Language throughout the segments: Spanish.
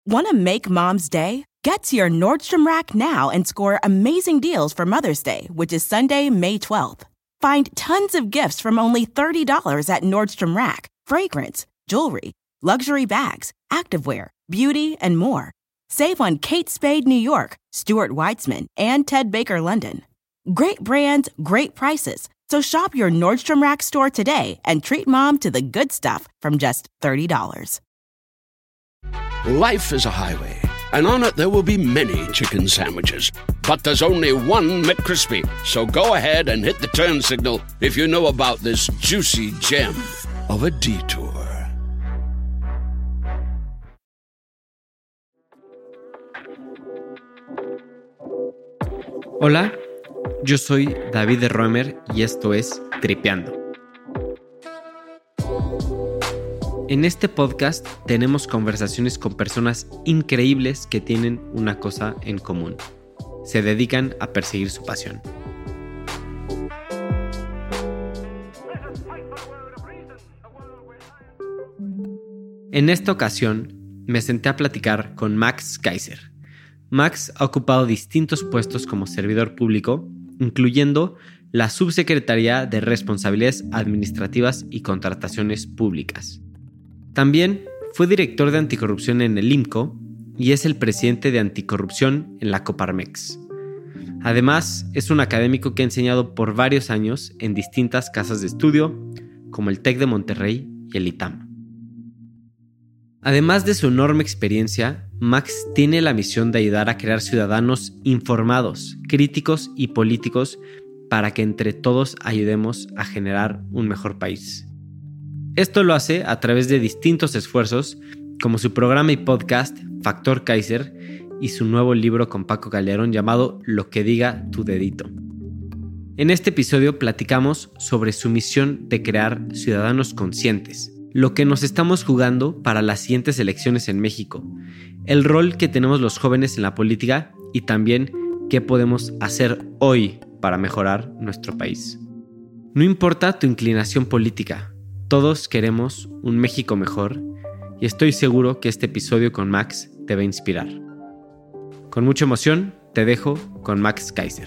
Want to make Mom's Day? Get to your Nordstrom Rack now and score amazing deals for Mother's Day, which is Sunday, May 12th. Find tons of gifts from only $30 at Nordstrom Rack. Fragrance, jewelry, luxury bags, activewear, beauty, and more. Save on Kate Spade New York, Stuart Weitzman, and Ted Baker London. Great brands, great prices. So shop your Nordstrom Rack store today and treat Mom to the good stuff from just $30. Life is a highway, and on it there will be many chicken sandwiches. But there's only one McCrispy. So go ahead and hit the turn signal if you know about this juicy gem of a detour. Hola, yo soy David Roemer y esto es Tripeando. En este podcast tenemos conversaciones con personas increíbles que tienen una cosa en común. Se dedican a perseguir su pasión. En esta ocasión me senté a platicar con Max Kaiser. Max ha ocupado distintos puestos como servidor público, incluyendo la Subsecretaría de Responsabilidades Administrativas y Contrataciones Públicas. También fue director de anticorrupción en el IMCO y es el presidente de anticorrupción en la Coparmex. Además, es un académico que ha enseñado por varios años en distintas casas de estudio, como el TEC de Monterrey y el ITAM. Además de su enorme experiencia, Max tiene la misión de ayudar a crear ciudadanos informados, críticos y políticos para que entre todos ayudemos a generar un mejor país. Esto lo hace a través de distintos esfuerzos, como su programa y podcast Factor Kaiser y su nuevo libro con Paco Calderón llamado Lo que diga tu dedito. En este episodio platicamos sobre su misión de crear ciudadanos conscientes, lo que nos estamos jugando para las siguientes elecciones en México, el rol que tenemos los jóvenes en la política y también qué podemos hacer hoy para mejorar nuestro país. No importa tu inclinación política, todos queremos un México mejor y estoy seguro que este episodio con Max te va a inspirar. Con mucha emoción, te dejo con Max Kaiser.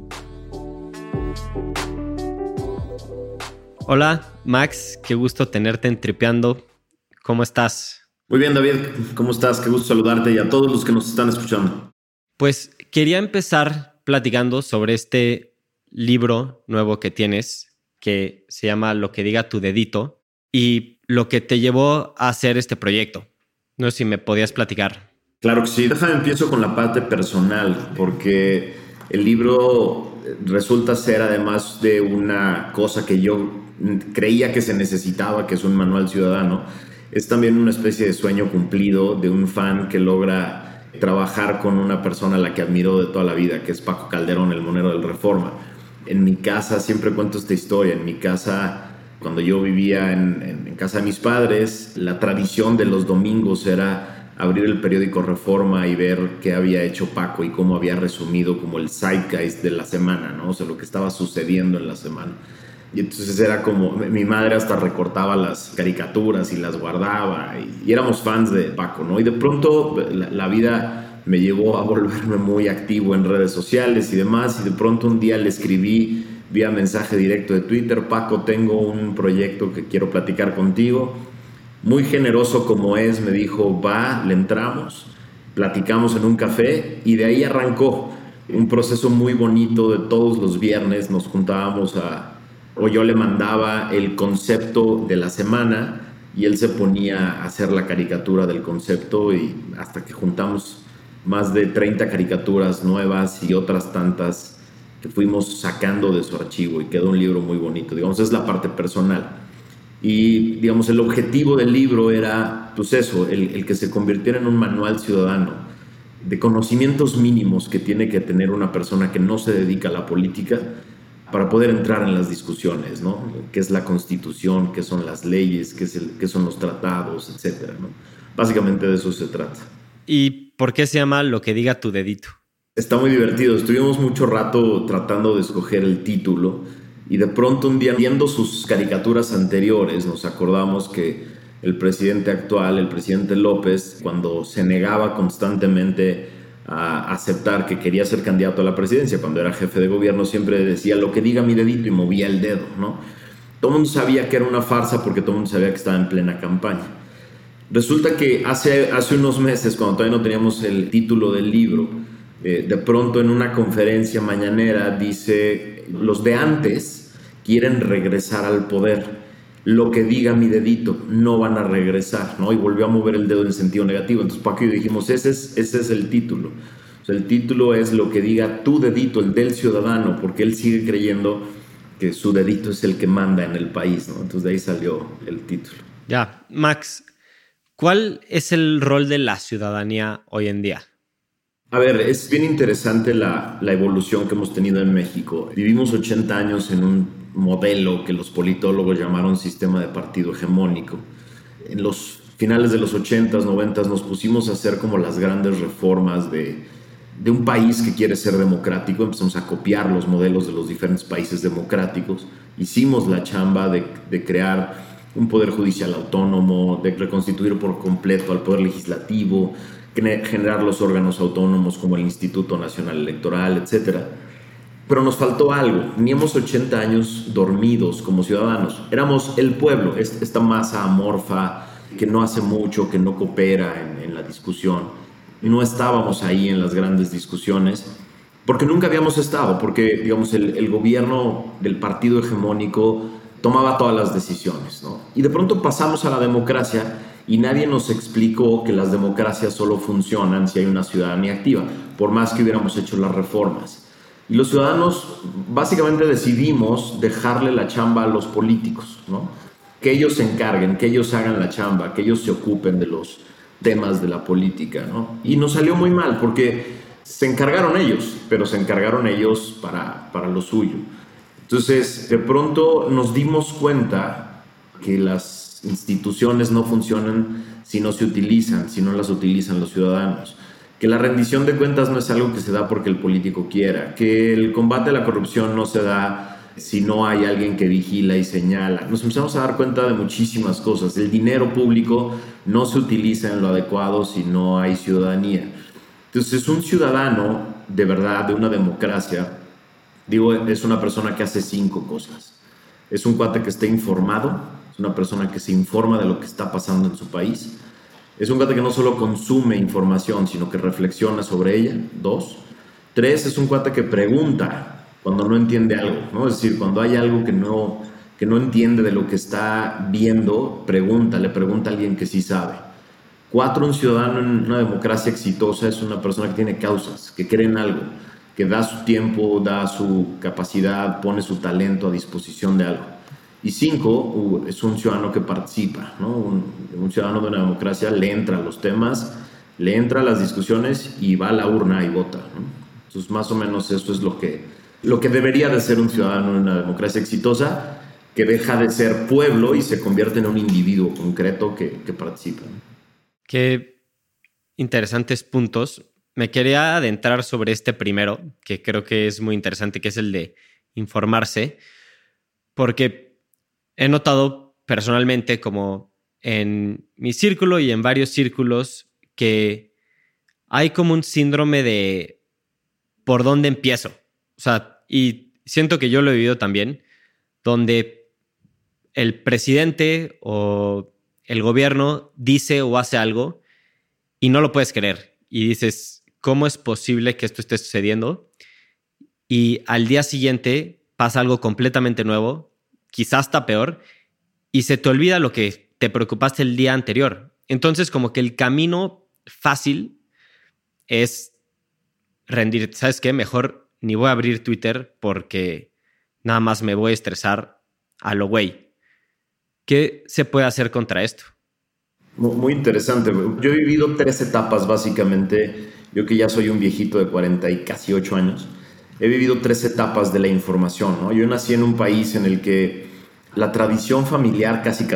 Hola, Max, qué gusto tenerte en Tripeando. ¿Cómo estás? Muy bien, David. ¿Cómo estás? Qué gusto saludarte y a todos los que nos están escuchando. Pues quería empezar platicando sobre este libro nuevo que tienes, que se llama Lo que diga tu dedito, y lo que te llevó a hacer este proyecto. No sé si me podías platicar. Claro que sí. Déjame empiezo con la parte personal, porque el libro resulta ser, además de una cosa que yo creía que se necesitaba, que es un manual ciudadano, es también una especie de sueño cumplido de un fan que logra trabajar con una persona a la que admiró de toda la vida, que es Paco Calderón, el monero del Reforma. En mi casa, siempre cuento esta historia, en mi casa, cuando yo vivía en casa de mis padres, la tradición de los domingos era abrir el periódico Reforma y ver qué había hecho Paco y cómo había resumido como el zeitgeist de la semana, ¿no? O sea, lo que estaba sucediendo en la semana. Y entonces era como, mi madre hasta recortaba las caricaturas y las guardaba y éramos fans de Paco, ¿no? Y de pronto la vida me llevó a volverme muy activo en redes sociales y demás, y de pronto un día le escribí vía mensaje directo de Twitter: Paco, tengo un proyecto que quiero platicar contigo. Muy generoso como es, me dijo, va, le entramos, platicamos en un café y de ahí arrancó un proceso muy bonito de todos los viernes. Nos juntábamos o yo le mandaba el concepto de la semana y él se ponía a hacer la caricatura del concepto, y hasta que juntamos más de 30 caricaturas nuevas y otras tantas que fuimos sacando de su archivo y quedó un libro muy bonito. Digamos, es la parte personal. Y, digamos, el objetivo del libro era, pues eso, el que se convirtiera en un manual ciudadano de conocimientos mínimos que tiene que tener una persona que no se dedica a la política para poder entrar en las discusiones, ¿no? ¿Qué es la Constitución? ¿Qué son las leyes? ¿Qué son los tratados? Etcétera, ¿no? Básicamente de eso se trata. ¿Y por qué se llama Lo que diga tu dedito? Está muy divertido. Estuvimos mucho rato tratando de escoger el título y de pronto un día, viendo sus caricaturas anteriores, nos acordamos que el presidente actual, el presidente López, cuando se negaba constantemente a aceptar que quería ser candidato a la presidencia, cuando era jefe de gobierno, siempre decía lo que diga mi dedito y movía el dedo, ¿no? Todo el mundo sabía que era una farsa porque todo el mundo sabía que estaba en plena campaña. Resulta que hace unos meses, cuando todavía no teníamos el título del libro, de pronto en una conferencia mañanera dice, los de antes quieren regresar al poder. Lo que diga mi dedito, no van a regresar, ¿no? Y volvió a mover el dedo en sentido negativo. Entonces Paco y yo dijimos, ese es el título. O sea, el título es lo que diga tu dedito, el del ciudadano, porque él sigue creyendo que su dedito es el que manda en el país, ¿no? Entonces de ahí salió el título. Ya, Max, ¿cuál es el rol de la ciudadanía hoy en día? A ver, es bien interesante la evolución que hemos tenido en México. Vivimos 80 años en un modelo que los politólogos llamaron sistema de partido hegemónico. En los finales de los 80s, 90s nos pusimos a hacer como las grandes reformas de un país que quiere ser democrático. Empezamos a copiar los modelos de los diferentes países democráticos. Hicimos la chamba de crear un poder judicial autónomo, de reconstituir por completo al poder legislativo, generar los órganos autónomos como el Instituto Nacional Electoral, etc. Pero nos faltó algo. Teníamos 80 años dormidos como ciudadanos. Éramos el pueblo, esta masa amorfa que no hace mucho, que no coopera en la discusión. No estábamos ahí en las grandes discusiones porque nunca habíamos estado, porque digamos, el gobierno del partido hegemónico tomaba todas las decisiones, ¿no? Y de pronto pasamos a la democracia y nadie nos explicó que las democracias solo funcionan si hay una ciudadanía activa, por más que hubiéramos hecho las reformas. Y los ciudadanos básicamente decidimos dejarle la chamba a los políticos, ¿no? Que ellos se encarguen, que ellos hagan la chamba, que ellos se ocupen de los temas de la política, ¿no? Y nos salió muy mal porque se encargaron ellos, pero se encargaron ellos para lo suyo. Entonces, de pronto nos dimos cuenta que las instituciones no funcionan si no se utilizan, si no las utilizan los ciudadanos. Que la rendición de cuentas no es algo que se da porque el político quiera. Que el combate a la corrupción no se da si no hay alguien que vigila y señala. Nos empezamos a dar cuenta de muchísimas cosas. El dinero público no se utiliza en lo adecuado si no hay ciudadanía. Entonces, un ciudadano de verdad, de una democracia, digo, es una persona que hace 5 cosas. Es un cuate que esté informado, es una persona que se informa de lo que está pasando en su país. Es un cuate que no solo consume información, sino que reflexiona sobre ella. 2. 3, es un cuate que pregunta cuando no entiende algo, ¿no? Es decir, cuando hay algo que no entiende de lo que está viendo, le pregunta a alguien que sí sabe. 4, un ciudadano en una democracia exitosa es una persona que tiene causas, que cree en algo, que da su tiempo, da su capacidad, pone su talento a disposición de algo. Y 5, es un ciudadano que participa, ¿no? Un ciudadano de una democracia le entra a los temas, le entra a las discusiones y va a la urna y vota, ¿no? Entonces, más o menos eso es lo que debería de ser un ciudadano en una democracia exitosa, que deja de ser pueblo y se convierte en un individuo concreto que participa, ¿no? Qué interesantes puntos. Me quería adentrar sobre este primero, que creo que es muy interesante, que es el de informarse, porque he notado personalmente, como en mi círculo y en varios círculos, que hay como un síndrome de ¿por dónde empiezo? O sea, y siento que yo lo he vivido también, donde el presidente o el gobierno dice o hace algo y no lo puedes creer. Y dices, ¿cómo es posible que esto esté sucediendo? Y al día siguiente pasa algo completamente nuevo, quizás hasta peor, y se te olvida lo que te preocupaste el día anterior. Entonces, como que el camino fácil es rendir. ¿Sabes qué? Mejor ni voy a abrir Twitter porque nada más me voy a estresar a lo güey. ¿Qué se puede hacer contra esto? Muy interesante. Yo he vivido 3 etapas básicamente. Yo que ya soy un viejito de 40 y casi 8 años, he vivido 3 etapas de la información, ¿no? Yo nací en un país en el que la tradición familiar casi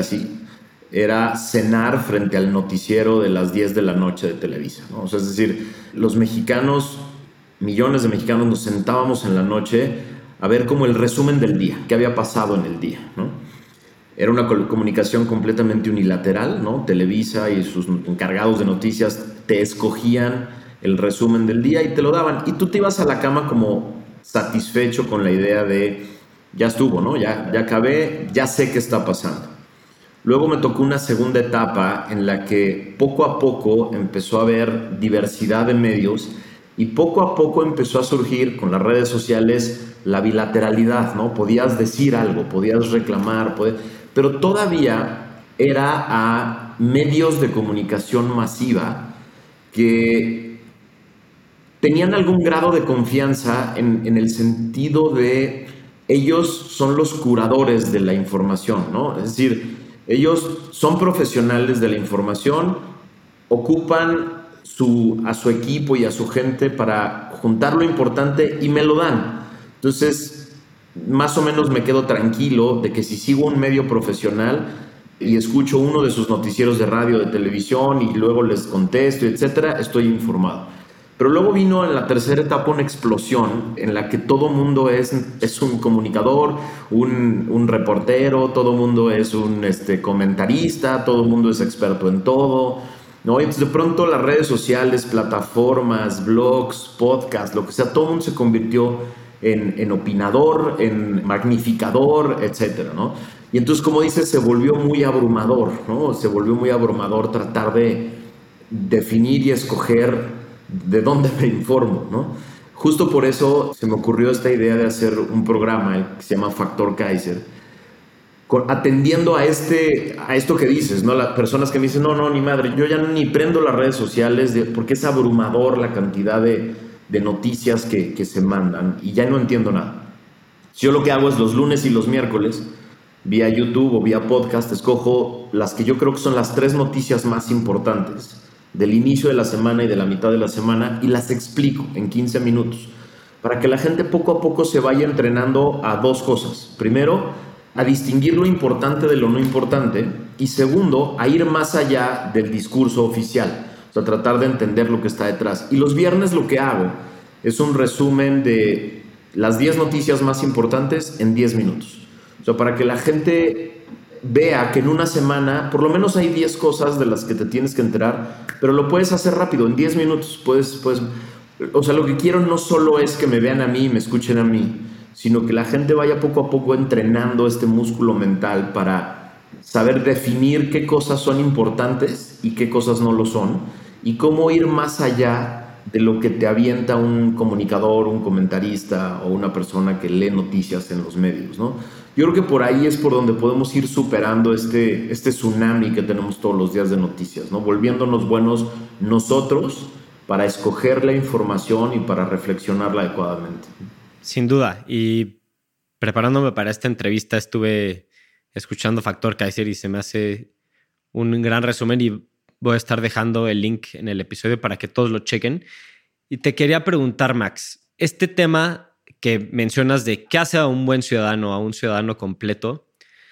era cenar frente al noticiero de las 10 de la noche de Televisa, ¿no? O sea, es decir, los mexicanos, millones de mexicanos, nos sentábamos en la noche a ver como el resumen del día, qué había pasado en el día, ¿no? era una comunicación completamente unilateral, ¿no? Televisa y sus encargados de noticias te escogían el resumen del día y te lo daban. Y tú te ibas a la cama como satisfecho con la idea de, ya estuvo, ¿no? Ya acabé, ya sé qué está pasando. Luego me tocó una segunda etapa en la que poco a poco empezó a haber diversidad de medios y poco a poco empezó a surgir con las redes sociales la bilateralidad, ¿no? Podías decir algo, podías reclamar, pero todavía era a medios de comunicación masiva que tenían algún grado de confianza en el sentido de ellos son los curadores de la información, ¿no? Es decir, ellos son profesionales de la información, ocupan a su equipo y a su gente para juntar lo importante y me lo dan. Entonces, más o menos me quedo tranquilo de que si sigo un medio profesional y escucho uno de sus noticieros de radio, de televisión y luego les contesto, etcétera, estoy informado. Pero luego vino en la tercera etapa una explosión en la que todo mundo es un comunicador, un reportero, todo mundo es un comentarista, todo mundo es experto en todo, ¿no? Entonces de pronto las redes sociales, plataformas, blogs, podcasts, lo que sea, todo el mundo se convirtió en opinador, en magnificador, etcétera, ¿no? Y entonces, como dices, se volvió muy abrumador, ¿no? Se volvió muy abrumador tratar de definir y escoger de dónde me informo, ¿no? Justo por eso se me ocurrió esta idea de hacer un programa que se llama Factor Kaiser, atendiendo a esto que dices, ¿no? Las personas que me dicen, no, ni madre, yo ya ni prendo las redes sociales porque es abrumador la cantidad de noticias que se mandan y ya no entiendo nada. Yo lo que hago es los lunes y los miércoles, vía YouTube o vía podcast, escojo las que yo creo que son las 3 noticias más importantes del inicio de la semana y de la mitad de la semana y las explico en 15 minutos para que la gente poco a poco se vaya entrenando a 2 cosas. Primero, a distinguir lo importante de lo no importante y segundo, a ir más allá del discurso oficial, o sea, tratar de entender lo que está detrás. Y los viernes lo que hago es un resumen de las 10 noticias más importantes en 10 minutos. O sea, para que la gente vea que en una semana por lo menos hay 10 cosas de las que te tienes que enterar, pero lo puedes hacer rápido, en 10 minutos. O sea, lo que quiero no solo es que me vean a mí y me escuchen a mí, sino que la gente vaya poco a poco entrenando este músculo mental para saber definir qué cosas son importantes y qué cosas no lo son, y cómo ir más allá de lo que te avienta un comunicador, un comentarista o una persona que lee noticias en los medios, ¿no? Yo creo que por ahí es por donde podemos ir superando este tsunami que tenemos todos los días de noticias, ¿no? Volviéndonos buenos nosotros para escoger la información y para reflexionarla adecuadamente. Sin duda. Y preparándome para esta entrevista estuve escuchando Factor Kaiser y se me hace un gran resumen y voy a estar dejando el link en el episodio para que todos lo chequen. Y te quería preguntar, Max, este tema que mencionas de qué hace a un buen ciudadano, a un ciudadano completo,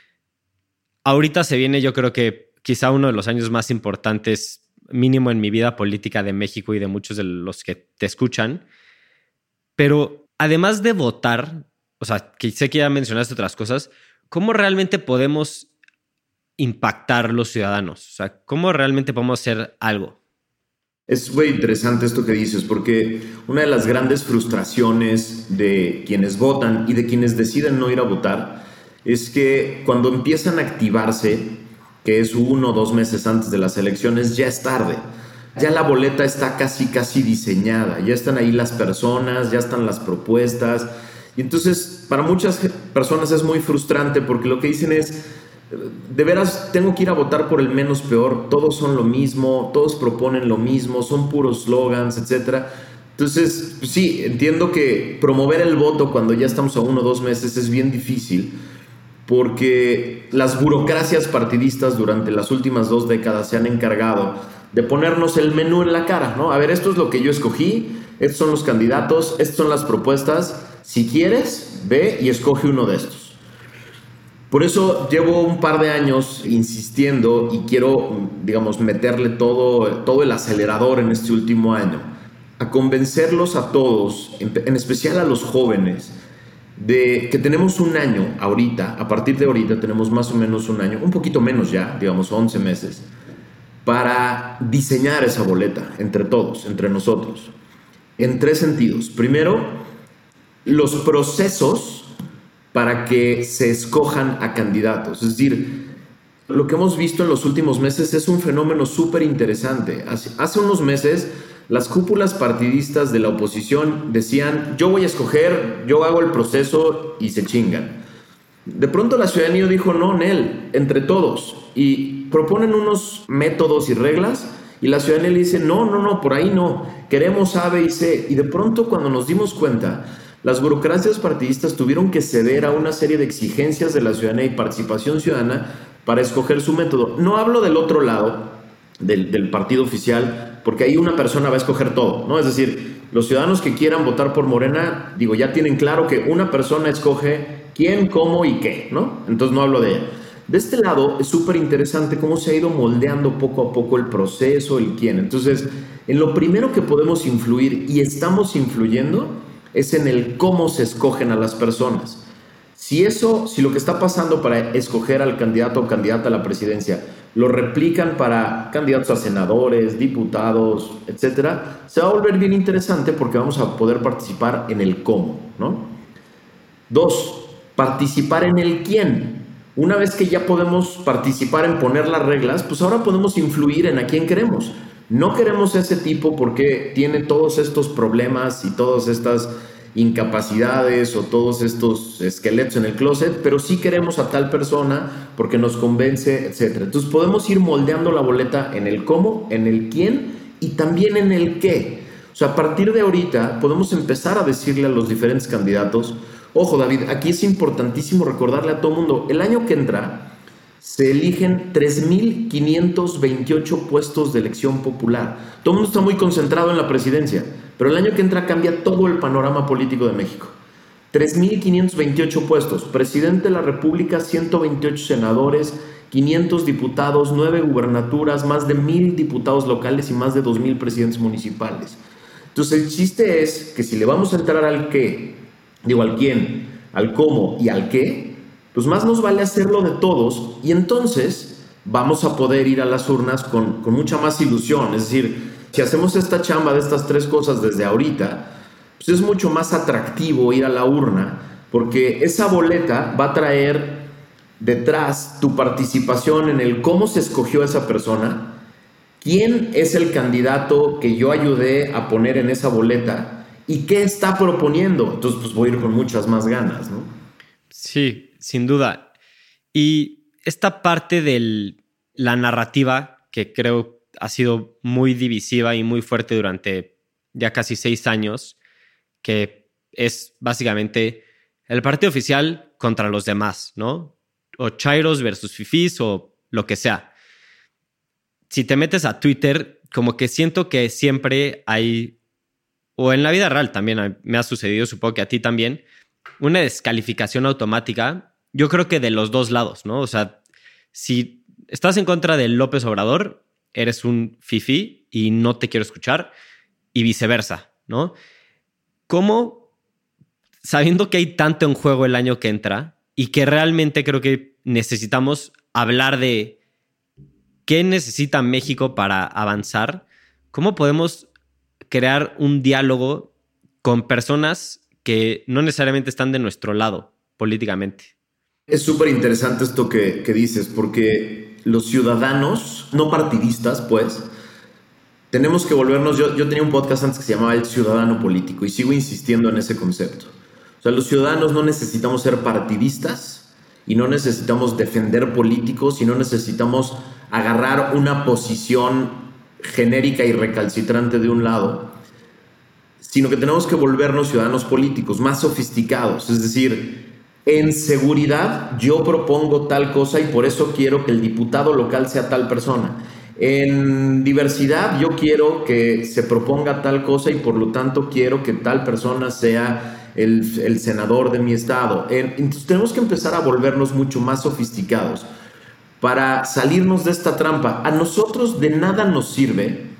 ahorita se viene, yo creo que quizá uno de los años más importantes, mínimo en mi vida política de México y de muchos de los que te escuchan. Pero además de votar, o sea, que sé que ya mencionaste otras cosas, ¿cómo realmente podemos impactar los ciudadanos? O sea, ¿cómo realmente podemos hacer algo? Es muy interesante esto que dices, porque una de las grandes frustraciones de quienes votan y de quienes deciden no ir a votar es que cuando empiezan a activarse, que es 1 o 2 meses antes de las elecciones, ya es tarde. Ya la boleta está casi diseñada, ya están ahí las personas, ya están las propuestas. Y entonces para muchas personas es muy frustrante porque lo que dicen es, de veras tengo que ir a votar por el menos peor, todos son lo mismo, todos proponen lo mismo, son puros slogans, etc. Entonces, pues sí, entiendo que promover el voto cuando ya estamos a 1 o 2 meses es bien difícil, porque las burocracias partidistas durante las últimas 2 décadas se han encargado de ponernos el menú en la cara, ¿no? A ver, esto es lo que yo escogí, estos son los candidatos, estas son las propuestas, si quieres, ve y escoge uno de estos. Por eso llevo un par de años insistiendo y quiero, digamos, meterle todo el acelerador en este último año, a convencerlos a todos, en especial a los jóvenes, de que tenemos un año ahorita, a partir de ahorita tenemos más o menos un año, un poquito menos ya, digamos 11 meses, para diseñar esa boleta entre todos, entre nosotros, en 3 sentidos. Primero, los procesos para que se escojan a candidatos. Es decir, lo que hemos visto en los últimos meses es un fenómeno súper interesante. Hace unos meses, las cúpulas partidistas de la oposición decían, yo voy a escoger, yo hago el proceso y se chingan. De pronto la ciudadanía dijo, no, Nel, entre todos. Y proponen unos métodos y reglas y la ciudadanía le dice, no, por ahí no. Queremos A, B y C. Y de pronto cuando nos dimos cuenta, las burocracias partidistas tuvieron que ceder a una serie de exigencias de la ciudadanía y participación ciudadana para escoger su método. No hablo del otro lado, del partido oficial, porque ahí una persona va a escoger todo, ¿no? Es decir, los ciudadanos que quieran votar por Morena, ya tienen claro que una persona escoge quién, cómo y qué, ¿no? Entonces no hablo de ella. De este lado es súper interesante cómo se ha ido moldeando poco a poco el proceso, el quién. Entonces, en lo primero que podemos influir y estamos influyendo es en el cómo se escogen a las personas. Si lo que está pasando para escoger al candidato o candidata a la presidencia lo replican para candidatos a senadores, diputados, etcétera, se va a volver bien interesante porque vamos a poder participar en el cómo, ¿no? 2, participar en el quién. Una vez que ya podemos participar en poner las reglas, pues ahora podemos influir en a quién queremos. No queremos ese tipo porque tiene todos estos problemas y todas estas incapacidades o todos estos esqueletos en el closet, pero sí queremos a tal persona porque nos convence, etc. Entonces podemos ir moldeando la boleta en el cómo, en el quién y también en el qué. O sea, a partir de ahorita podemos empezar a decirle a los diferentes candidatos, ojo David, aquí es importantísimo recordarle a todo el mundo, el año que entra se eligen 3,528 puestos de elección popular. Todo el mundo está muy concentrado en la presidencia, pero el año que entra cambia todo el panorama político de México. 3,528 puestos. Presidente de la República, 128 senadores, 500 diputados, 9 gubernaturas, más de 1,000 diputados locales y más de 2,000 presidentes municipales. Entonces el chiste es que si le vamos a entrar al qué, al quién, al cómo y al qué, pues más nos vale hacerlo de todos y entonces vamos a poder ir a las urnas con mucha más ilusión. Es decir, si hacemos esta chamba de estas 3 cosas desde ahorita, pues es mucho más atractivo ir a la urna porque esa boleta va a traer detrás tu participación en el cómo se escogió esa persona, quién es el candidato que yo ayudé a poner en esa boleta y qué está proponiendo. Entonces, pues voy a ir con muchas más ganas, ¿no? Sí, sin duda. Y esta parte de la narrativa que creo ha sido muy divisiva y muy fuerte durante ya casi 6 años, que es básicamente el partido oficial contra los demás, ¿no? O chairos versus fifís o lo que sea. Si te metes a Twitter, como que siento que siempre hay, o en la vida real también me ha sucedido, supongo que a ti también, una descalificación automática, yo creo que de los dos lados, ¿no? O sea, si estás en contra de López Obrador, eres un fifí y no te quiero escuchar, y viceversa, ¿no? ¿Cómo, sabiendo que hay tanto en juego el año que entra y que realmente creo que necesitamos hablar de qué necesita México para avanzar, cómo podemos crear un diálogo con personas que no necesariamente están de nuestro lado políticamente? Es súper interesante esto que dices, porque los ciudadanos, no partidistas, pues, tenemos que volvernos... Yo tenía un podcast antes que se llamaba El Ciudadano Político y sigo insistiendo en ese concepto. O sea, los ciudadanos no necesitamos ser partidistas y no necesitamos defender políticos y no necesitamos agarrar una posición genérica y recalcitrante de un lado, sino que tenemos que volvernos ciudadanos políticos más sofisticados. Es decir, en seguridad yo propongo tal cosa y por eso quiero que el diputado local sea tal persona. En diversidad yo quiero que se proponga tal cosa y por lo tanto quiero que tal persona sea el senador de mi estado. Entonces tenemos que empezar a volvernos mucho más sofisticados para salirnos de esta trampa. A nosotros de nada nos sirve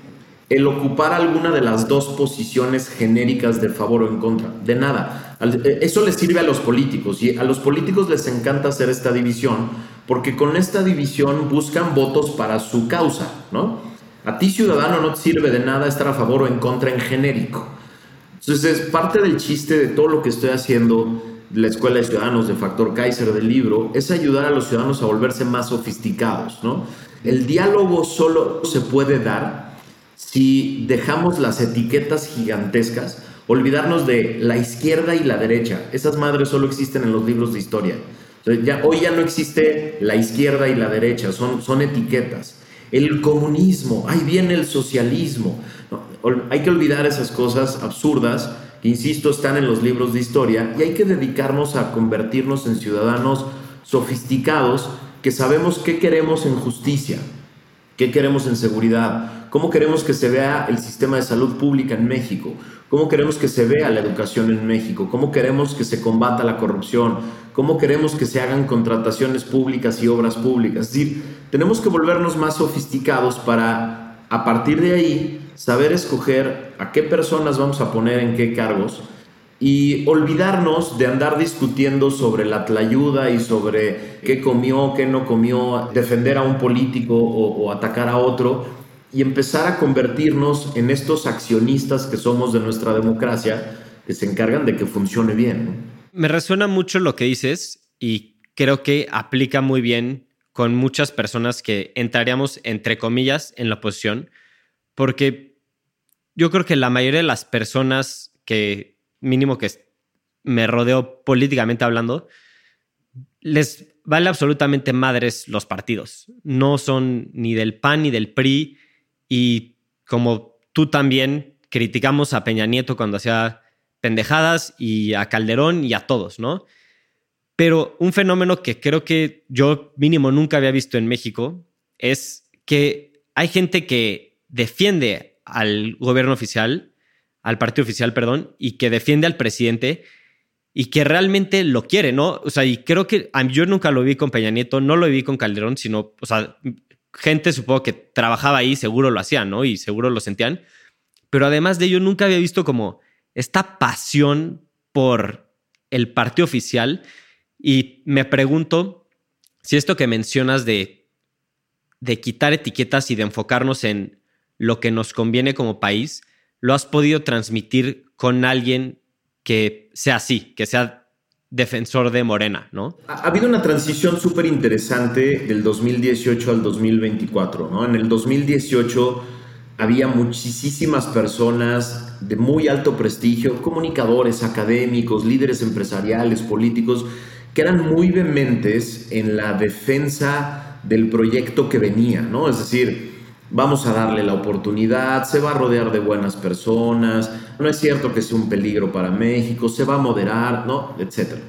el ocupar alguna de las dos posiciones genéricas de favor o en contra. De nada. Eso les sirve a los políticos, y a los políticos les encanta hacer esta división porque con esta división buscan votos para su causa, ¿no? A ti, ciudadano, no te sirve de nada estar a favor o en contra en genérico. Entonces, parte del chiste de todo lo que estoy haciendo, la Escuela de Ciudadanos, de Factor Kaiser, del libro, es ayudar a los ciudadanos a volverse más sofisticados, ¿no? El diálogo solo se puede dar si dejamos las etiquetas gigantescas, olvidarnos de la izquierda y la derecha. Esas madres solo existen en los libros de historia. Hoy ya no existe la izquierda y la derecha, son etiquetas. El comunismo, ahí viene el socialismo. No, hay que olvidar esas cosas absurdas que, insisto, están en los libros de historia, y hay que dedicarnos a convertirnos en ciudadanos sofisticados que sabemos qué queremos en justicia, qué queremos en seguridad, cómo queremos que se vea el sistema de salud pública en México, cómo queremos que se vea la educación en México, cómo queremos que se combata la corrupción, cómo queremos que se hagan contrataciones públicas y obras públicas. Es decir, tenemos que volvernos más sofisticados para, a partir de ahí, saber escoger a qué personas vamos a poner en qué cargos y olvidarnos de andar discutiendo sobre la tlayuda y sobre qué comió, qué no comió, defender a un político o atacar a otro, y empezar a convertirnos en estos accionistas que somos de nuestra democracia, que se encargan de que funcione bien, ¿no? Me resuena mucho lo que dices y creo que aplica muy bien con muchas personas que entraríamos, entre comillas, en la oposición, porque yo creo que la mayoría de las personas que, mínimo que me rodeo políticamente hablando, les vale absolutamente madres los partidos. No son ni del PAN ni del PRI, y como tú también, criticamos a Peña Nieto cuando hacía pendejadas, y a Calderón y a todos, ¿no? Pero un fenómeno que creo que yo mínimo nunca había visto en México es que hay gente que defiende al gobierno oficial, al partido oficial, perdón, y que defiende al presidente y que realmente lo quiere, ¿no? O sea, y creo que yo nunca lo vi con Peña Nieto, no lo vi con Calderón, sino, o sea, gente supongo que trabajaba ahí, seguro lo hacían, ¿no? Y seguro lo sentían. Pero además de ello, nunca había visto como esta pasión por el partido oficial. Y me pregunto si esto que mencionas de quitar etiquetas y de enfocarnos en lo que nos conviene como país, lo has podido transmitir con alguien que sea así, que sea defensor de Morena, ¿no? Ha habido una transición súper interesante del 2018 al 2024, ¿no? En el 2018 había muchísimas personas de muy alto prestigio, comunicadores, académicos, líderes empresariales, políticos, que eran muy vehementes en la defensa del proyecto que venía, ¿no? Es decir, vamos a darle la oportunidad, se va a rodear de buenas personas, no es cierto que sea un peligro para México, se va a moderar, ¿no? Etcétera.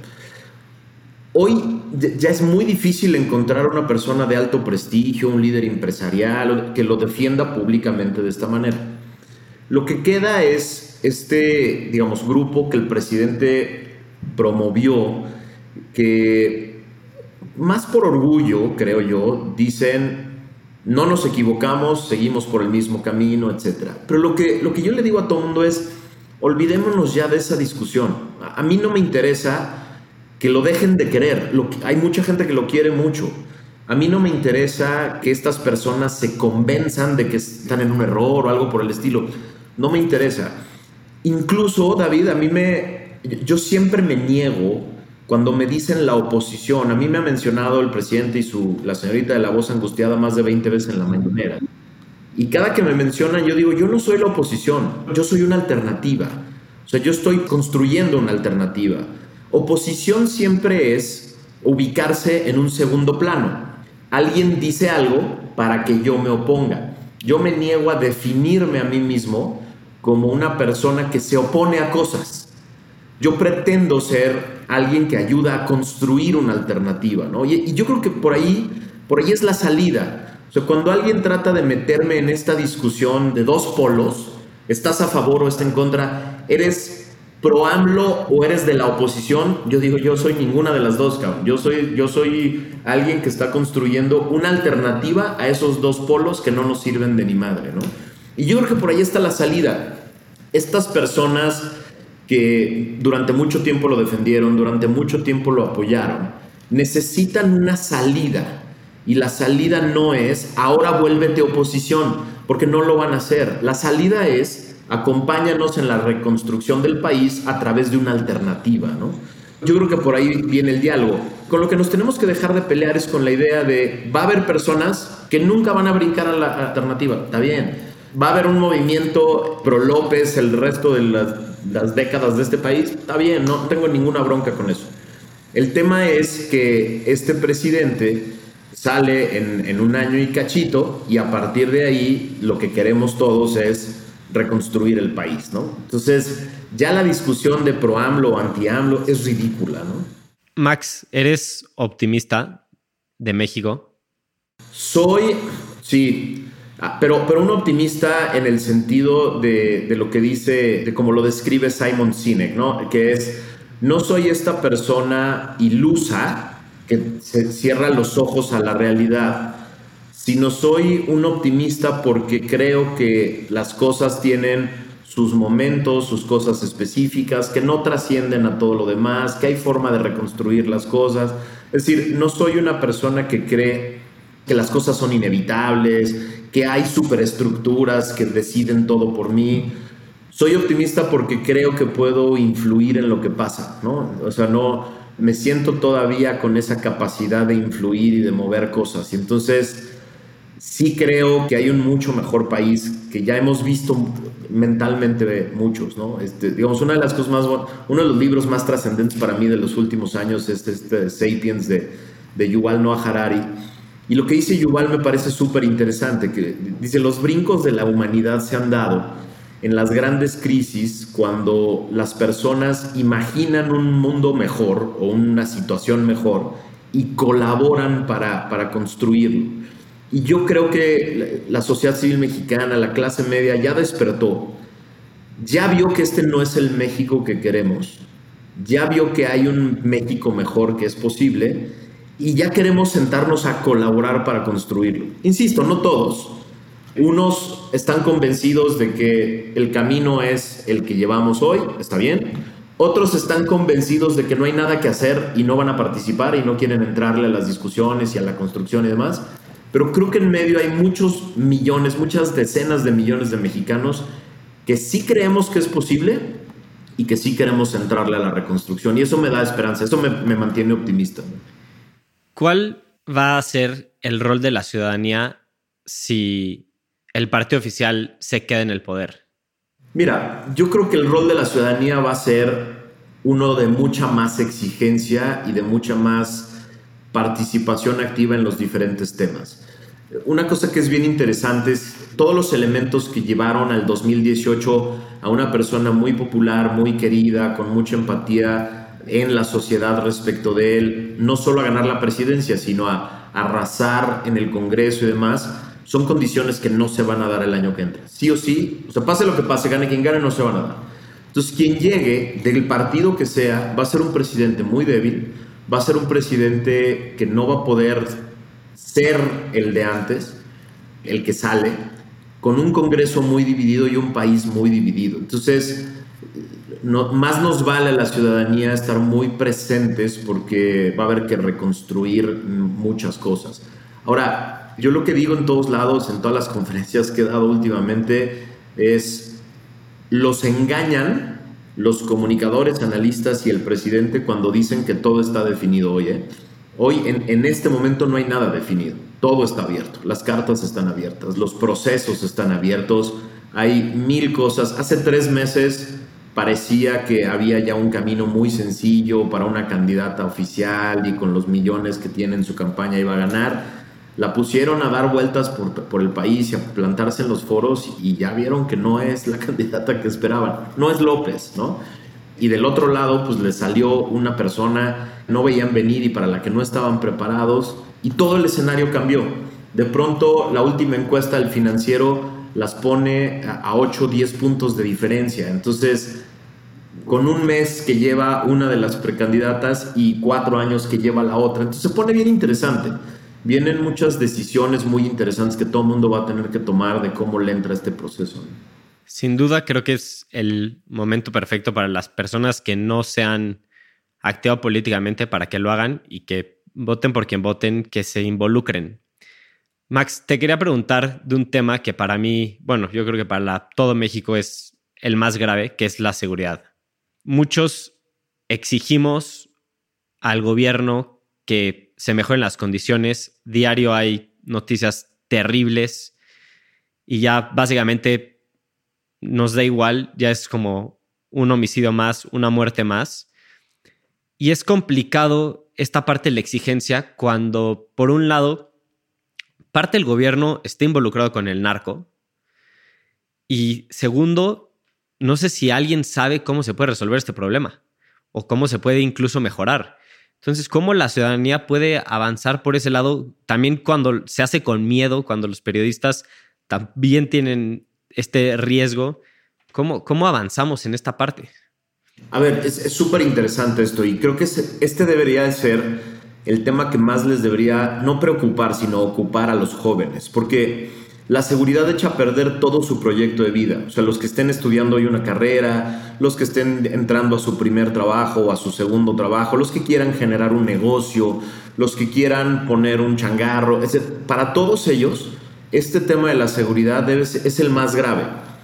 Hoy ya es muy difícil encontrar una persona de alto prestigio, un líder empresarial, que lo defienda públicamente de esta manera. Lo que queda es este, digamos, grupo que el presidente promovió, que más por orgullo, creo yo, dicen: no nos equivocamos, seguimos por el mismo camino, etc. Pero lo que yo le digo a todo el mundo es: olvidémonos ya de esa discusión. A mí no me interesa que lo dejen de querer. Hay mucha gente que lo quiere mucho. A mí no me interesa que estas personas se convenzan de que están en un error o algo por el estilo. No me interesa. Incluso, David, yo siempre me niego cuando me dicen la oposición. A mí me ha mencionado el presidente y la señorita de la voz angustiada más de 20 veces en la mañanera. Y cada que me mencionan, yo digo: yo no soy la oposición, yo soy una alternativa. O sea, yo estoy construyendo una alternativa. Oposición siempre es ubicarse en un segundo plano. Alguien dice algo para que yo me oponga. Yo me niego a definirme a mí mismo como una persona que se opone a cosas. Yo pretendo ser alguien que ayuda a construir una alternativa, ¿no? Y yo creo que por ahí es la salida. O sea, cuando alguien trata de meterme en esta discusión de dos polos, ¿estás a favor o estás en contra? ¿Eres pro AMLO o eres de la oposición? Yo digo: yo soy ninguna de las dos, cabrón. Yo soy alguien que está construyendo una alternativa a esos dos polos que no nos sirven de ni madre, ¿no? Y yo creo que por ahí está la salida. Estas personas que durante mucho tiempo lo defendieron, durante mucho tiempo lo apoyaron, necesitan una salida. Y la salida no es, ahora vuélvete oposición, porque no lo van a hacer. La salida es, acompáñanos en la reconstrucción del país a través de una alternativa, ¿no? Yo creo que por ahí viene el diálogo. Con lo que nos tenemos que dejar de pelear es con la idea de, va a haber personas que nunca van a brincar a la alternativa. Está bien. Va a haber un movimiento pro López el resto de las décadas de este país. Está bien, no tengo ninguna bronca con eso. El tema es que este presidente sale en un año y cachito, y a partir de ahí lo que queremos todos es reconstruir el país, ¿no? Entonces, ya la discusión de pro AMLO o anti AMLO es ridícula, ¿no? Max, ¿eres optimista de México? Soy, sí, pero un optimista en el sentido de lo que dice, de cómo lo describe Simon Sinek, ¿no? Que es, no soy esta persona ilusa que se cierra los ojos a la realidad, sino soy un optimista porque creo que las cosas tienen sus momentos, sus cosas específicas, que no trascienden a todo lo demás, que hay forma de reconstruir las cosas. Es decir, no soy una persona que cree que las cosas son inevitables, que hay superestructuras que deciden todo por mí. Soy optimista porque creo que puedo influir en lo que pasa, ¿no? O sea, no me siento todavía con esa capacidad de influir y de mover cosas. Y entonces sí creo que hay un mucho mejor país que ya hemos visto mentalmente muchos, ¿no? Digamos, una de las cosas uno de los libros más trascendentes para mí de los últimos años es Sapiens de Yuval Noah Harari. Y lo que dice Yuval me parece súper interesante, que dice, los brincos de la humanidad se han dado en las grandes crisis cuando las personas imaginan un mundo mejor o una situación mejor y colaboran para construirlo. Y yo creo que la sociedad civil mexicana, la clase media, ya despertó. Ya vio que este no es el México que queremos. Ya vio que hay un México mejor que es posible. Y ya queremos sentarnos a colaborar para construirlo. Insisto, no todos. Unos están convencidos de que el camino es el que llevamos hoy. Está bien. Otros están convencidos de que no hay nada que hacer y no van a participar y no quieren entrarle a las discusiones y a la construcción y demás. Pero creo que en medio hay muchos millones, muchas decenas de millones de mexicanos que sí creemos que es posible y que sí queremos entrarle a la reconstrucción. Y eso me da esperanza, eso me mantiene optimista. ¿Cuál va a ser el rol de la ciudadanía si el partido oficial se queda en el poder? Mira, yo creo que el rol de la ciudadanía va a ser uno de mucha más exigencia y de mucha más participación activa en los diferentes temas. Una cosa que es bien interesante es todos los elementos que llevaron al 2018 a una persona muy popular, muy querida, con mucha empatía en la sociedad respecto de él, no solo a ganar la presidencia, sino a arrasar en el Congreso y demás, son condiciones que no se van a dar el año que entra. Sí o sí, o sea, pase lo que pase, gane quien gane, no se van a dar. Entonces, quien llegue, del partido que sea, va a ser un presidente muy débil, va a ser un presidente que no va a poder ser el de antes, el que sale, con un Congreso muy dividido y un país muy dividido. Entonces, más nos vale a la ciudadanía estar muy presentes porque va a haber que reconstruir muchas cosas. Ahora, yo lo que digo en todos lados, en todas las conferencias que he dado últimamente, es los engañan los comunicadores, analistas y el presidente cuando dicen que todo está definido hoy. Hoy, en este momento, no hay nada definido. Todo está abierto. Las cartas están abiertas. Los procesos están abiertos. Hay 1000 cosas. Hace 3 meses parecía que había ya un camino muy sencillo para una candidata oficial y con los millones que tiene en su campaña iba a ganar. La pusieron a dar vueltas por el país y a plantarse en los foros y ya vieron que no es la candidata que esperaban. No es López, ¿no? Y del otro lado, pues le salió una persona, no veían venir y para la que no estaban preparados y todo el escenario cambió. De pronto, la última encuesta del Financiero las pone a 8 o 10 puntos de diferencia. Entonces, con un mes que lleva una de las precandidatas y 4 años que lleva la otra. Entonces se pone bien interesante. vienen muchas decisiones muy interesantes que todo el mundo va a tener que tomar de cómo le entra este proceso. Sin duda, creo que es el momento perfecto para las personas que no se han activado políticamente para que lo hagan y que voten por quien voten, que se involucren. Max, te quería preguntar de un tema que para mí, bueno, yo creo que para todo México es el más grave, que es la seguridad. Muchos exigimos al gobierno que se mejoren las condiciones. Diario hay noticias terribles y ya básicamente nos da igual, ya es como un homicidio más, una muerte más. Y es complicado esta parte de la exigencia cuando, por un lado, parte del gobierno está involucrado con el narco y, segundo, no sé si alguien sabe cómo se puede resolver este problema o cómo se puede incluso mejorar. Entonces, ¿cómo la ciudadanía puede avanzar por ese lado? También cuando se hace con miedo, cuando los periodistas también tienen este riesgo. ¿Cómo avanzamos en esta parte? A ver, es súper interesante esto y creo que este debería de ser el tema que más les debería no preocupar, sino ocupar a los jóvenes, porque la seguridad echa a perder todo su proyecto de vida. O sea, los que estén estudiando hoy una carrera, los que estén entrando a su primer trabajo o a su segundo trabajo, los que quieran generar un negocio, los que quieran poner un changarro, para todos ellos, este tema de la seguridad es el más grave.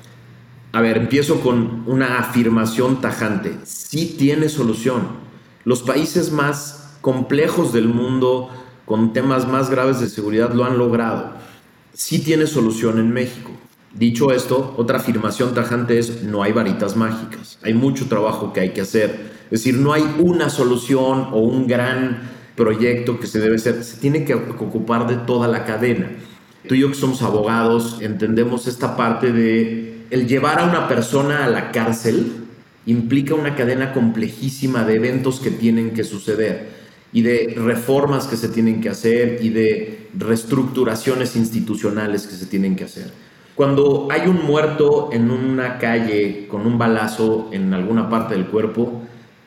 A ver, empiezo con una afirmación tajante. Sí tiene solución. Los países más complejos del mundo, con temas más graves de seguridad, lo han logrado. Sí tiene solución en México. Dicho esto, otra afirmación tajante es: no hay varitas mágicas. Hay mucho trabajo que hay que hacer. Es decir, no hay una solución o un gran proyecto que se debe hacer. Se tiene que ocupar de toda la cadena. Tú y yo, que somos abogados, entendemos esta parte de el llevar a una persona a la cárcel implica una cadena complejísima de eventos que tienen que suceder y de reformas que se tienen que hacer y de reestructuraciones institucionales que se tienen que hacer. Cuando hay un muerto en una calle con un balazo en alguna parte del cuerpo,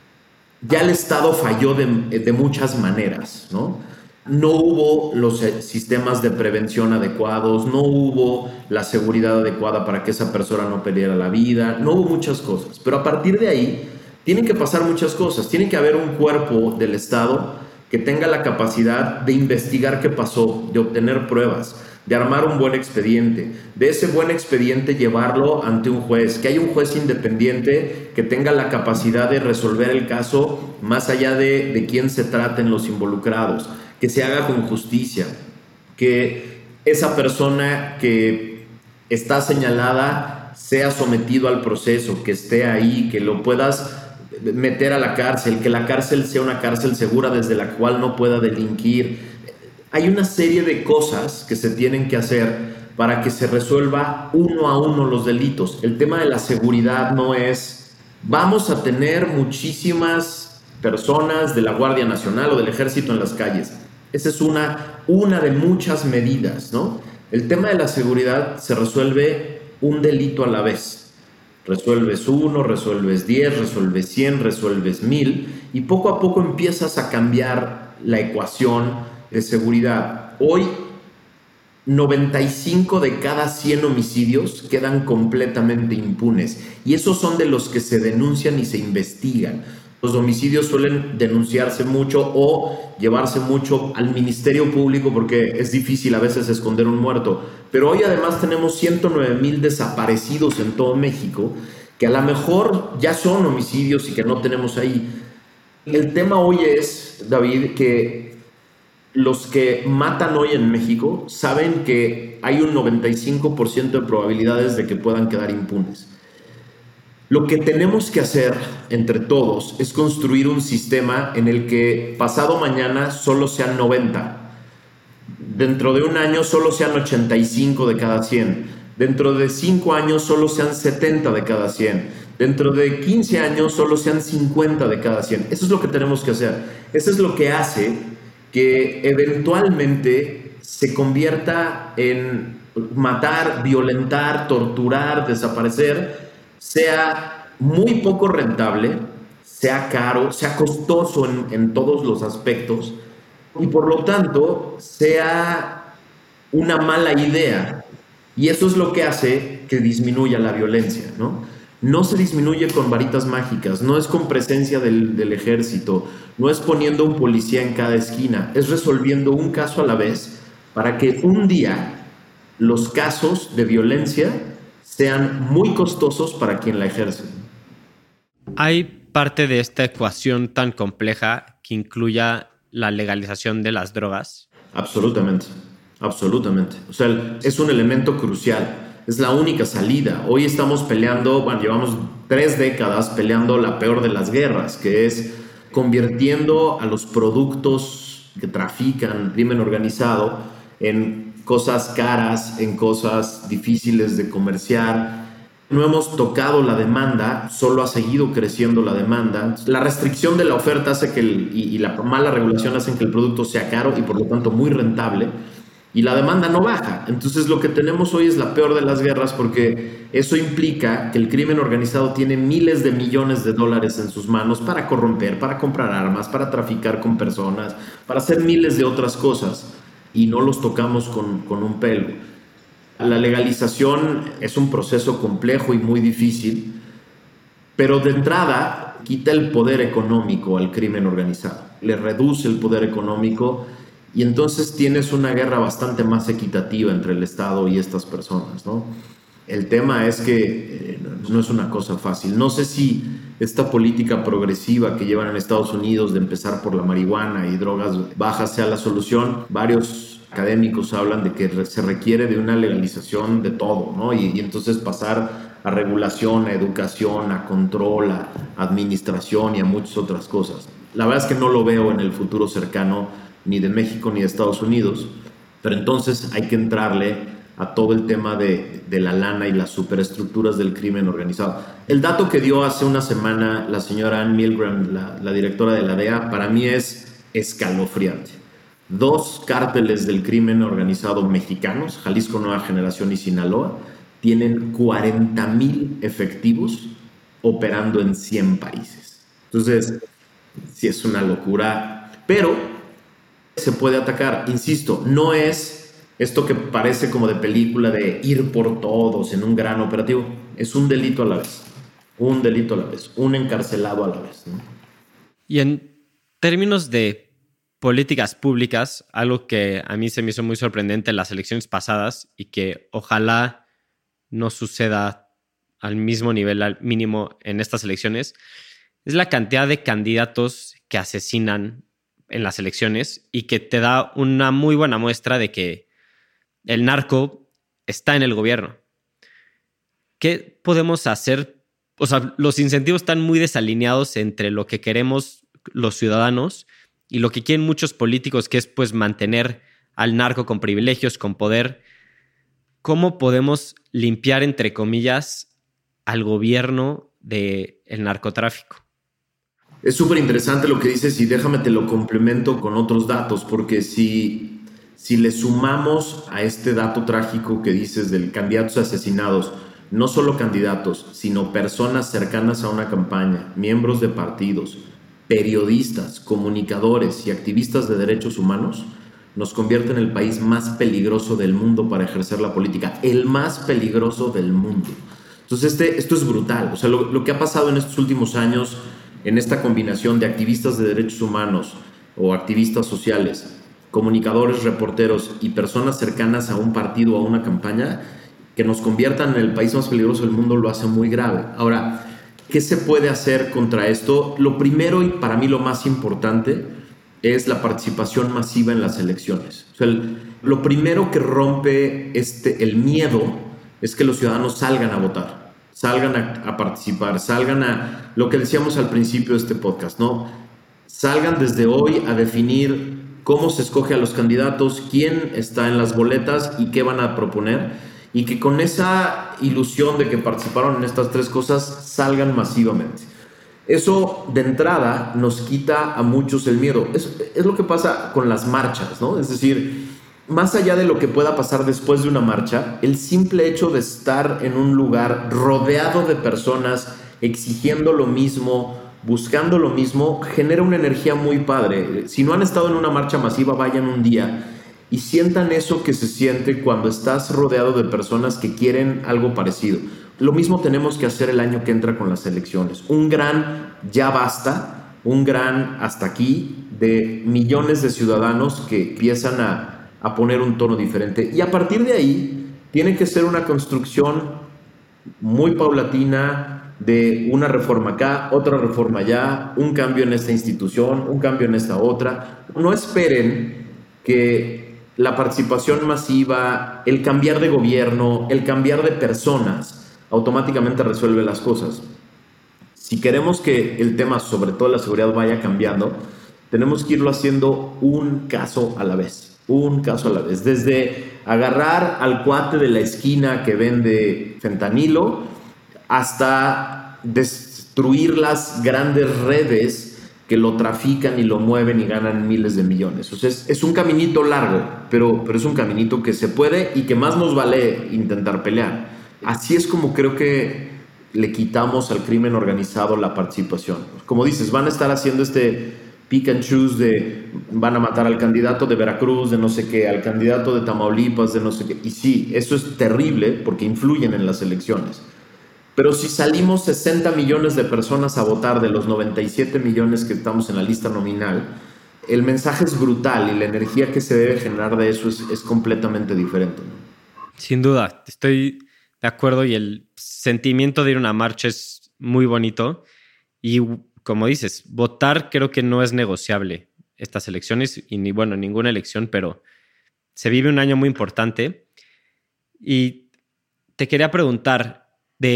ya el Estado falló de muchas maneras, ¿no? No hubo los sistemas de prevención adecuados, no hubo la seguridad adecuada para que esa persona no perdiera la vida, no hubo muchas cosas. Pero a partir de ahí tienen que pasar muchas cosas. Tiene que haber un cuerpo del Estado que tenga la capacidad de investigar qué pasó, de obtener pruebas, de armar un buen expediente, de ese buen expediente llevarlo ante un juez, que haya un juez independiente que tenga la capacidad de resolver el caso más allá de quién se traten los involucrados, que se haga con justicia, que esa persona que está señalada sea sometido al proceso, que esté ahí, que lo puedas meter a la cárcel, que la cárcel sea una cárcel segura desde la cual no pueda delinquir. Hay una serie de cosas que se tienen que hacer para que se resuelva uno a uno los delitos. El tema de la seguridad no es vamos a tener muchísimas personas de la Guardia Nacional o del Ejército en las calles. Esa es una de muchas medidas, ¿no? El tema de la seguridad se resuelve un delito a la vez. Resuelves 1, resuelves 10, resuelves 100, resuelves 1000 y poco a poco empiezas a cambiar la ecuación de seguridad. Hoy, 95 de cada 100 homicidios quedan completamente impunes y esos son de los que se denuncian y se investigan. Los homicidios suelen denunciarse mucho o llevarse mucho al Ministerio Público porque es difícil a veces esconder un muerto. Pero hoy además tenemos 109,000 desaparecidos en todo México que a lo mejor ya son homicidios y que no tenemos ahí. El tema hoy es, David, que los que matan hoy en México saben que hay un 95% de probabilidades de que puedan quedar impunes. Lo que tenemos que hacer entre todos es construir un sistema en el que pasado mañana solo sean 90. Dentro de un año solo sean 85 de cada 100. Dentro de 5 años solo sean 70 de cada 100. Dentro de 15 años solo sean 50 de cada 100. Eso es lo que tenemos que hacer. Eso es lo que hace que eventualmente se convierta en matar, violentar, torturar, desaparecer, sea muy poco rentable, sea caro, sea costoso en todos los aspectos, y por lo tanto sea una mala idea. Y eso es lo que hace que disminuya la violencia, ¿no? No se disminuye con varitas mágicas, no es con presencia del ejército, no es poniendo un policía en cada esquina, es resolviendo un caso a la vez para que un día los casos de violencia sean muy costosos para quien la ejerce. ¿Hay parte de esta ecuación tan compleja que incluya la legalización de las drogas? Absolutamente, absolutamente. O sea, es un elemento crucial. Es la única salida. Hoy estamos peleando, bueno, llevamos 3 décadas peleando la peor de las guerras, que es convirtiendo a los productos que trafican crimen organizado en cosas caras, en cosas difíciles de comerciar. No hemos tocado la demanda, solo ha seguido creciendo la demanda. La restricción de la oferta hace que y la mala regulación hacen que el producto sea caro y por lo tanto muy rentable. Y la demanda no baja. Entonces lo que tenemos hoy es la peor de las guerras porque eso implica que el crimen organizado tiene miles de millones de dólares en sus manos para corromper, para comprar armas, para traficar con personas, para hacer miles de otras cosas y no los tocamos con un pelo. La legalización es un proceso complejo y muy difícil, pero de entrada quita el poder económico al crimen organizado, le reduce el poder económico. Y entonces tienes una guerra bastante más equitativa entre el Estado y estas personas, ¿no? El tema es que no es una cosa fácil. No sé si esta política progresiva que llevan en Estados Unidos de empezar por la marihuana y drogas bajas sea la solución. Varios académicos hablan de que se requiere de una legalización de todo, ¿no? Y entonces pasar a regulación, a educación, a control, a administración y a muchas otras cosas. La verdad es que no lo veo en el futuro cercano ni de México ni de Estados Unidos, pero entonces hay que entrarle a todo el tema de la lana y las superestructuras del crimen organizado. El dato que dio hace una semana la señora Ann Milgram, la directora de la DEA, para mí es escalofriante. 2 cárteles del crimen organizado mexicanos, Jalisco Nueva Generación y Sinaloa, tienen 40,000 efectivos operando en 100 países. Entonces, sí es una locura, pero se puede atacar. Insisto, no es esto que parece como de película de ir por todos en un gran operativo. Es un delito a la vez. Un delito a la vez. Un encarcelado a la vez, ¿no? Y en términos de políticas públicas, algo que a mí se me hizo muy sorprendente en las elecciones pasadas y que ojalá no suceda al mismo nivel, al mínimo en estas elecciones, es la cantidad de candidatos que asesinan en las elecciones y que te da una muy buena muestra de que el narco está en el gobierno. ¿Qué podemos hacer? O sea, los incentivos están muy desalineados entre lo que queremos los ciudadanos y lo que quieren muchos políticos, que es pues mantener al narco con privilegios, con poder. ¿Cómo podemos limpiar, entre comillas, al gobierno del narcotráfico? Es súper interesante lo que dices y déjame te lo complemento con otros datos, porque si le sumamos a este dato trágico que dices del candidatos asesinados, no solo candidatos, sino personas cercanas a una campaña, miembros de partidos, periodistas, comunicadores y activistas de derechos humanos, nos convierte en el país más peligroso del mundo para ejercer la política, el más peligroso del mundo. Entonces esto es brutal. O sea, lo que ha pasado en estos últimos años en esta combinación de activistas de derechos humanos o activistas sociales, comunicadores, reporteros y personas cercanas a un partido o a una campaña, que nos conviertan en el país más peligroso del mundo, lo hace muy grave. Ahora, ¿qué se puede hacer contra esto? Lo primero y para mí lo más importante es la participación masiva en las elecciones. O sea, lo primero que rompe el miedo es que los ciudadanos salgan a votar. Salgan a participar, salgan a lo que decíamos al principio de este podcast, ¿no? Salgan desde hoy a definir cómo se escoge a los candidatos, quién está en las boletas y qué van a proponer, y que con esa ilusión de que participaron en estas 3 cosas salgan masivamente. Eso de entrada nos quita a muchos el miedo. Es lo que pasa con las marchas, ¿no? Es decir, más allá de lo que pueda pasar después de una marcha, el simple hecho de estar en un lugar rodeado de personas exigiendo lo mismo, buscando lo mismo, genera una energía muy padre. Si no han estado en una marcha masiva, vayan un día y sientan eso que se siente cuando estás rodeado de personas que quieren algo parecido. Lo mismo tenemos que hacer el año que entra con las elecciones. Un gran ya basta, un gran hasta aquí de millones de ciudadanos que empiezan a poner un tono diferente. Y a partir de ahí tiene que ser una construcción muy paulatina de una reforma acá, otra reforma allá, un cambio en esta institución, un cambio en esta otra. No esperen que la participación masiva, el cambiar de gobierno, el cambiar de personas, automáticamente resuelve las cosas. Si queremos que el tema, sobre todo la seguridad, vaya cambiando, tenemos que irlo haciendo un caso a la vez. Un caso a la vez. Desde agarrar al cuate de la esquina que vende fentanilo hasta destruir las grandes redes que lo trafican y lo mueven y ganan miles de millones. O sea, es un caminito largo, pero es un caminito que se puede y que más nos vale intentar pelear. Así es como creo que le quitamos al crimen organizado la participación. Como dices, van a estar haciendo este pick and choose de van a matar al candidato de Veracruz, de no sé qué, al candidato de Tamaulipas, de no sé qué. Y sí, eso es terrible porque influyen en las elecciones. Pero si salimos 60 millones de personas a votar de los 97 millones que estamos en la lista nominal, el mensaje es brutal y la energía que se debe generar de eso es completamente diferente, ¿no? Sin duda, estoy de acuerdo y el sentimiento de ir a una marcha es muy bonito. Y como dices, votar creo que no es negociable estas elecciones y ninguna elección, pero se vive un año muy importante. Y te quería preguntar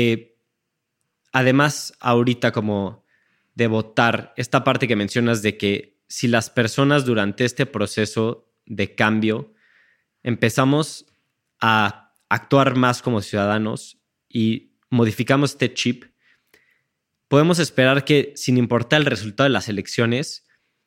además, ahorita como de votar, esta parte que mencionas de que si las personas durante este proceso de cambio empezamos a actuar más como ciudadanos y modificamos este chip, podemos esperar que, sin importar el resultado de las elecciones,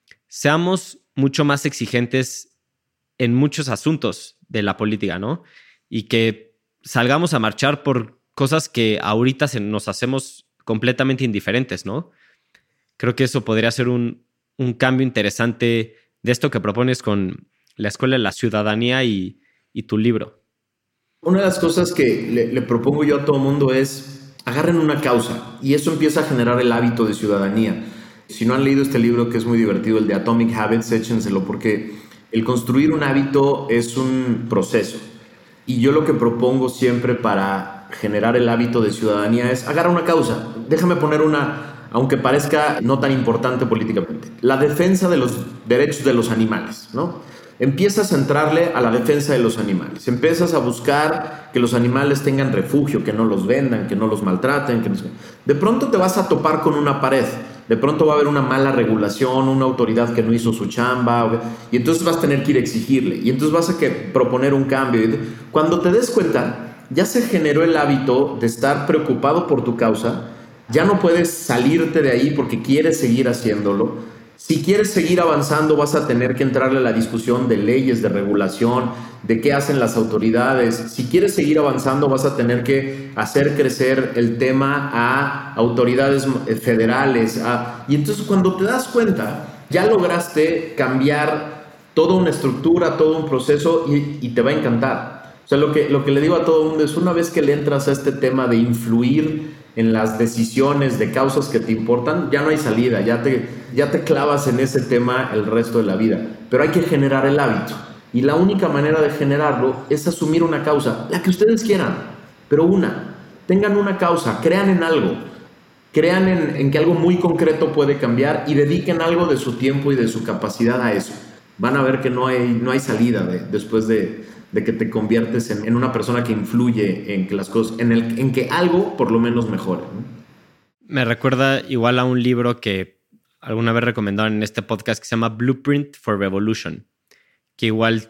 seamos mucho más exigentes en muchos asuntos de la política, ¿no? Y que salgamos a marchar por cosas que ahorita nos hacemos completamente indiferentes, ¿no? Creo que eso podría ser un cambio interesante de esto que propones con la Escuela de la Ciudadanía y tu libro. Una de las cosas que le propongo yo a todo mundo es agarren una causa y eso empieza a generar el hábito de ciudadanía. Si no han leído este libro que es muy divertido, el de Atomic Habits, échenselo porque el construir un hábito es un proceso. Y yo lo que propongo siempre para generar el hábito de ciudadanía es agarra una causa. Déjame poner una, aunque parezca no tan importante políticamente. La defensa de los derechos de los animales, ¿no? Empiezas a entrarle a la defensa de los animales. Empiezas a buscar que los animales tengan refugio, que no los vendan, que no los maltraten. De pronto te vas a topar con una pared. De pronto va a haber una mala regulación, una autoridad que no hizo su chamba, y entonces vas a tener que ir a exigirle. Y entonces vas a proponer un cambio. Cuando te des cuenta, ya se generó el hábito de estar preocupado por tu causa. Ya no puedes salirte de ahí porque quieres seguir haciéndolo. Si quieres seguir avanzando, vas a tener que entrarle a la discusión de leyes, de regulación, de qué hacen las autoridades. Si quieres seguir avanzando, vas a tener que hacer crecer el tema a autoridades federales. Y entonces cuando te das cuenta, ya lograste cambiar toda una estructura, todo un proceso y te va a encantar. O sea, lo que le digo a todo el mundo es una vez que le entras a este tema de influir en las decisiones de causas que te importan, ya no hay salida, ya te clavas en ese tema el resto de la vida. Pero hay que generar el hábito. Y la única manera de generarlo es asumir una causa, la que ustedes quieran, pero tengan una causa, crean en algo, crean en que algo muy concreto puede cambiar y dediquen algo de su tiempo y de su capacidad a eso. Van a ver que no hay salida después de que te conviertes en una persona que influye en que las cosas, en que algo por lo menos mejore, ¿no? Me recuerda igual a un libro que alguna vez recomendaron en este podcast que se llama Blueprint for Revolution, que igual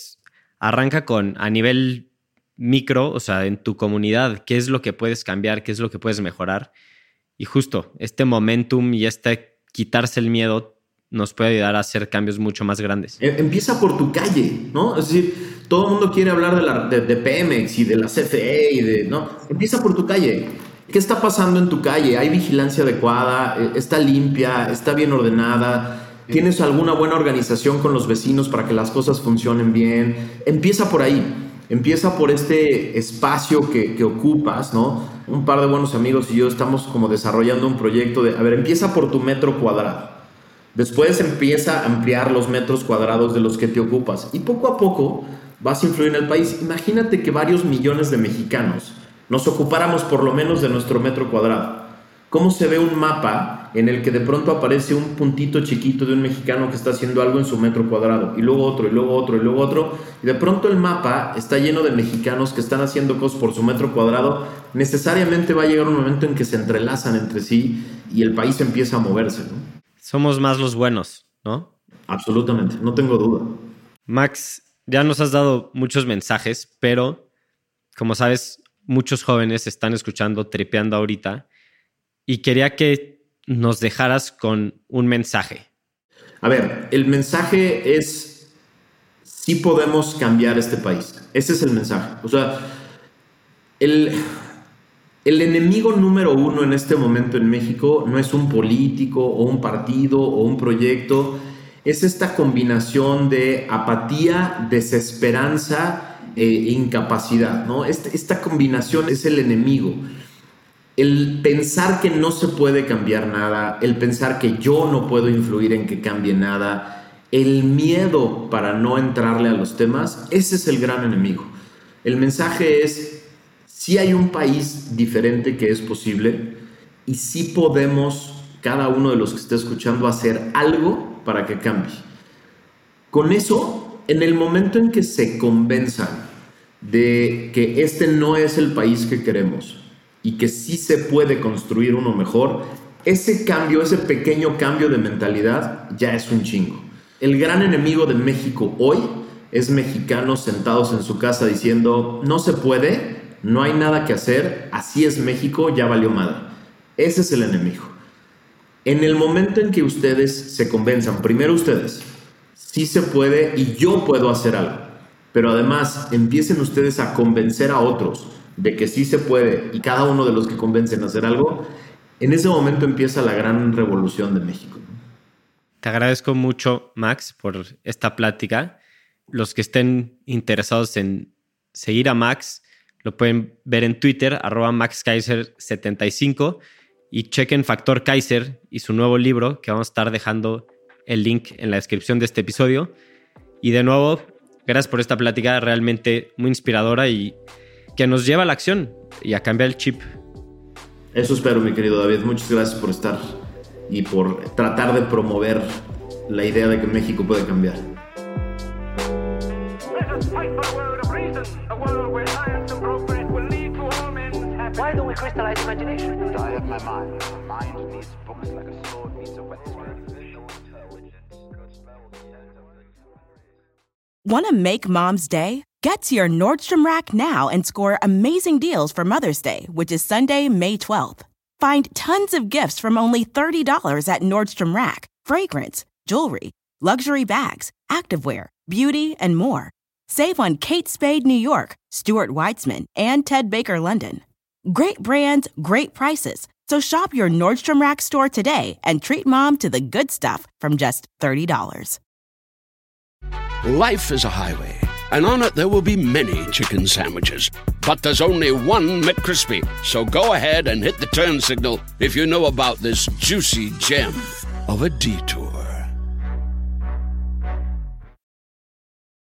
arranca con a nivel micro, o sea, en tu comunidad, qué es lo que puedes cambiar, qué es lo que puedes mejorar. Y justo este momentum y quitarse el miedo nos puede ayudar a hacer cambios mucho más grandes. Empieza por tu calle, ¿no? Es decir, todo el mundo quiere hablar de Pemex y de la CFE ¿no? Empieza por tu calle. ¿Qué está pasando en tu calle? ¿Hay vigilancia adecuada? ¿Está limpia? ¿Está bien ordenada? ¿Tienes alguna buena organización con los vecinos para que las cosas funcionen bien? Empieza por ahí. Empieza por este espacio que ocupas, ¿no? Un par de buenos amigos y yo estamos como desarrollando un proyecto de, empieza por tu metro cuadrado. Después empieza a ampliar los metros cuadrados de los que te ocupas. Y poco a poco vas a influir en el país. Imagínate que varios millones de mexicanos nos ocupáramos por lo menos de nuestro metro cuadrado. ¿Cómo se ve un mapa en el que de pronto aparece un puntito chiquito de un mexicano que está haciendo algo en su metro cuadrado? Y luego otro, y luego otro, y luego otro. Y de pronto el mapa está lleno de mexicanos que están haciendo cosas por su metro cuadrado. Necesariamente va a llegar un momento en que se entrelazan entre sí y el país empieza a moverse, ¿no? Somos más los buenos, ¿no? Absolutamente, no tengo duda. Max, ya nos has dado muchos mensajes, pero como sabes, muchos jóvenes están escuchando Tripeando ahorita y quería que nos dejaras con un mensaje. A ver, el mensaje es: sí podemos cambiar este país. Ese es el mensaje. O sea, el enemigo número uno en este momento en México no es un político o un partido o un proyecto. Es esta combinación de apatía, desesperanza e incapacidad, ¿no? Esta combinación es el enemigo. El pensar que no se puede cambiar nada, el pensar que yo no puedo influir en que cambie nada, el miedo para no entrarle a los temas, ese es el gran enemigo. El mensaje es: sí hay un país diferente que es posible y sí podemos, cada uno de los que esté escuchando, hacer algo para que cambie. Con eso, en el momento en que se convenzan de que este no es el país que queremos y que sí se puede construir uno mejor, ese cambio, ese pequeño cambio de mentalidad ya es un chingo. El gran enemigo de México hoy es mexicanos sentados en su casa diciendo: no se puede, no hay nada que hacer, así es México, ya valió madre. Ese es el enemigo. En el momento en que ustedes se convenzan, primero ustedes, sí se puede y yo puedo hacer algo, pero además empiecen ustedes a convencer a otros de que sí se puede y cada uno de los que convencen a hacer algo, en ese momento empieza la gran revolución de México. Te agradezco mucho, Max, por esta plática. Los que estén interesados en seguir a Max lo pueden ver en Twitter, @MaxKaiser75, y chequen Factor Kaiser y su nuevo libro, que vamos a estar dejando el link en la descripción de este episodio. Y de nuevo, gracias por esta plática realmente muy inspiradora y que nos lleva a la acción y a cambiar el chip. Eso espero, mi querido David. Muchas gracias por estar y por tratar de promover la idea de que México puede cambiar. Why don't we crystallize imagination? I have my mind. My mind needs books like a sword needs a whetstone. Want to make Mom's Day? Get to your Nordstrom Rack now and score amazing deals for Mother's Day, which is Sunday, May 12th. Find tons of gifts from only $30 at Nordstrom Rack. Fragrance, jewelry, luxury bags, activewear, beauty, and more. Save on Kate Spade New York, Stuart Weitzman, and Ted Baker London. Great brands, great prices. So shop your Nordstrom Rack store today and treat Mom to the good stuff from just $30. Life is a highway, and on it there will be many chicken sandwiches. But there's only one McCrispy. So go ahead and hit the turn signal if you know about this juicy gem of a detour.